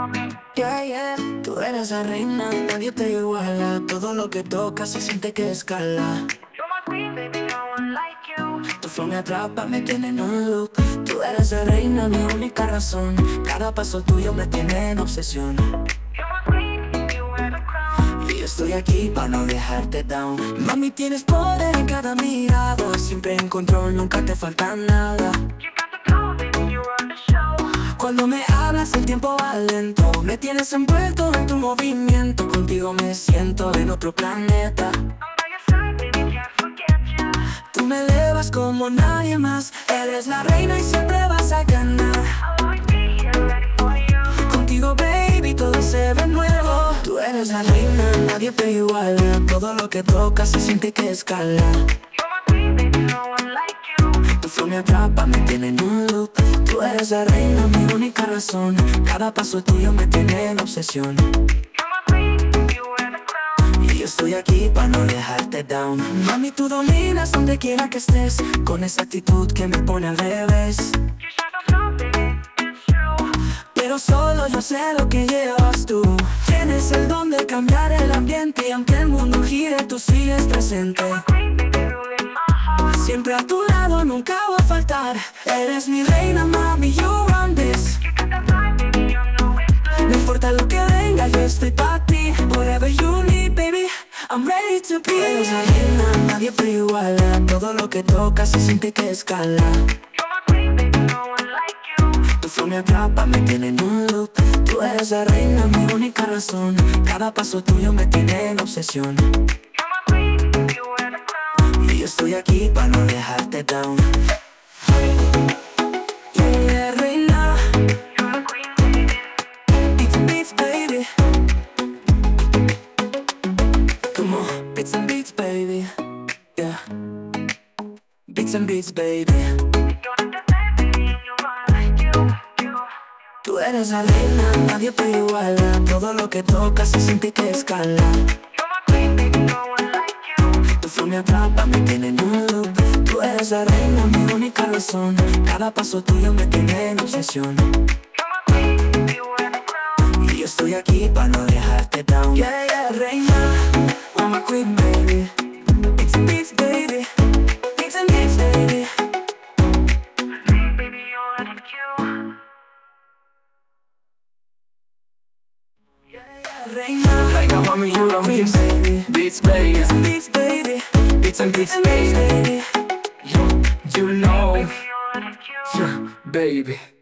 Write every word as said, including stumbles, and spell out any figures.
Yeah, yeah, tú eres la reina, nadie te iguala. Todo lo que tocas se siente que escala. Tu flow me atrapa, me tiene en un loop. Tú eres la reina, mi única razón. Cada paso tuyo me tiene en obsesión. Y yo estoy aquí para no dejarte down. Mami, tienes poder en cada mirada. Siempre en control, nunca te falta nada. Cuando me hablas el tiempo va lento. Me tienes envuelto en tu movimiento. Contigo me siento en otro planeta. Tú me elevas como nadie más. Eres la reina y siempre vas a ganar. Contigo, baby, todo se ve nuevo. Tú eres la reina, nadie te iguala. Todo lo que tocas se siente que escala. Tu flow me atrapa, me tiene en un loop. Tú eres la reina, mi única razón. Cada paso tuyo me tiene en obsesión. Y yo estoy aquí para no dejarte down. Mami, tú dominas donde quiera que estés. Con esa actitud que me pone al revés. Pero solo yo sé lo que llevas tú. Tienes el don de cambiar el ambiente. Y aunque el mundo gire, tú sigues presente. Siempre a tu lado, nunca voy a faltar. Eres mi reina, mami, you run this. No importa lo que venga, yo estoy pa' ti. Whatever you need, baby, I'm ready to be. Eres la reina, nadie te iguala. Todo lo que tocas se siente que escala. Tu flow me atrapa, me tiene en un loop. Tú eres la reina, mi única razón. Cada paso tuyo me tiene en obsesión. Y yo estoy aquí para no dejarte down. Yeah, yeah, reina. Beats and beats, baby. Come on, beats and beats, baby. Yeah. Beats and beats, baby. Tú eres la reina, nadie te iguala. Todo lo que tocas se siente que escala. Tu flow me atrapa, me tiene en un loop. Tú eres la reina, mi única razón. Cada paso tuyo me tiene en obsesión. Y yo estoy aquí para no dejarte down. Yeah, yeah, reina, I'm a queen, baby. Beats and beats, baby. Beats and beats, baby. Reina, Reina, mami, you don't queen, miss. baby. Beats, baby. Beats and beats, baby. Beats and beats, Beats and beats, baby. baby. You, you know, yeah, baby.